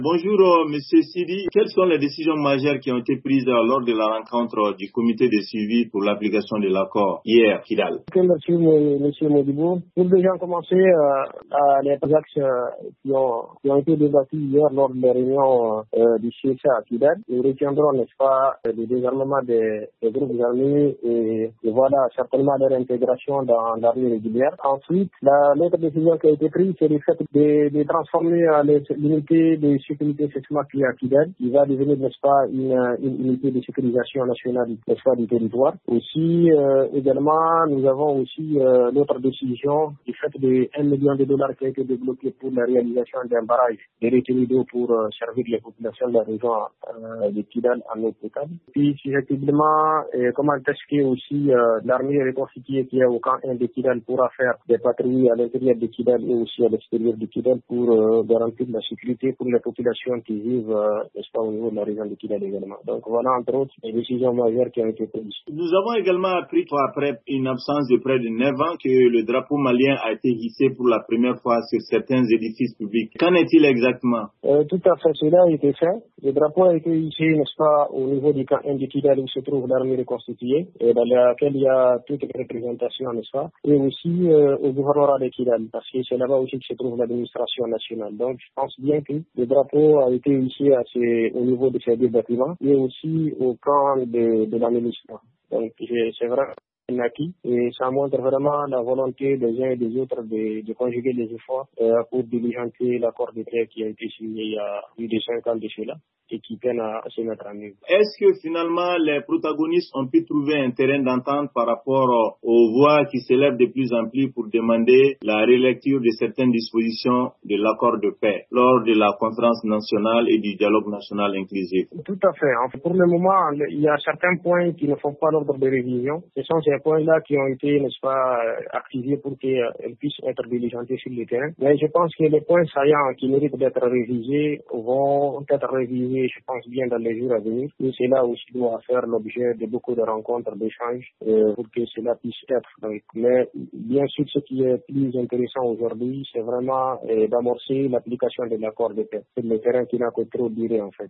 Bonjour, Monsieur Sidi. Quelles sont les décisions majeures qui ont été prises lors de la rencontre du comité de suivi pour l'application de l'accord hier, Kidal? Merci, Monsieur Modibo. Pour déjà commencer, les axes qui ont été débattus hier lors de la réunion du CSA à Kidal, nous retiendrons, n'est-ce pas, le désarmement des groupes armés et voilà certainement leur intégration dans l'armée régulière. Ensuite, l'autre décision qui a été prise, c'est le fait de transformer l'unité de sécurité SESMA qui est à Kidal, qui va devenir, n'est-ce pas, une unité de sécurisation nationale, n'est-ce pas, du territoire. Aussi, également, nous avons aussi l'autre décision du fait de $1 million qui a été débloqué pour la réalisation d'un barrage de retenue d'eau pour servir les populations de la région de Kidal en eau potable. Puis, effectivement, comment est-ce que aussi l'armée reconstituée qui est au camp 1 de Kidal pourra faire des patrouilles à l'intérieur de Kidal et aussi à l'extérieur de Kidal pour garantir la sécurité pour les populations qui vivent, n'est-ce pas, au niveau de la région de Kidal également. Donc voilà, entre autres, les décisions majeures qui ont été prises. Nous avons également appris qu'après une absence de près de 9 ans que le drapeau malien a été hissé pour la première fois sur certains édifices publics. Qu'en est-il exactement? Tout à fait, cela a été fait. Le drapeau a été hissé, n'est-ce pas, au niveau du camp 1 de Kidal où se trouve l'armée reconstituée, et dans laquelle il y a toute une représentation, n'est-ce pas, et aussi au gouvernorat de Kidal, parce que c'est là-bas aussi que se trouve l'administration nationale. Donc je pense bien que le drapeau a été hissé au niveau de ces deux bâtiments, et aussi au camp de la milice. Donc c'est vrai un acquis et ça montre vraiment la volonté des uns et des autres de conjuguer les efforts pour diligenter l'accord de paix qui a été signé il y a plus de 5 ans de cela et qui peine à se mettre en œuvre. Est-ce que finalement les protagonistes ont pu trouver un terrain d'entente par rapport aux voix qui s'élèvent de plus en plus pour demander la relecture de certaines dispositions de l'accord de paix lors de la conférence nationale et du dialogue national inclusif? Tout à fait. En fait, pour le moment, il y a certains points qui ne font pas l'ordre de révision. Ce sont ces points-là qui ont été, n'est-ce pas, activés pour qu'elles puissent être diligentés sur le terrain. Mais je pense que les points saillants qui méritent d'être révisés vont être révisés, je pense bien, dans les jours à venir. Et c'est là aussi doit faire l'objet de beaucoup de rencontres, d'échanges, pour que cela puisse être. Donc, mais bien sûr, ce qui est plus intéressant aujourd'hui, c'est vraiment d'amorcer l'application de l'accord de paix. C'est le terrain qui n'a que trop duré, en fait.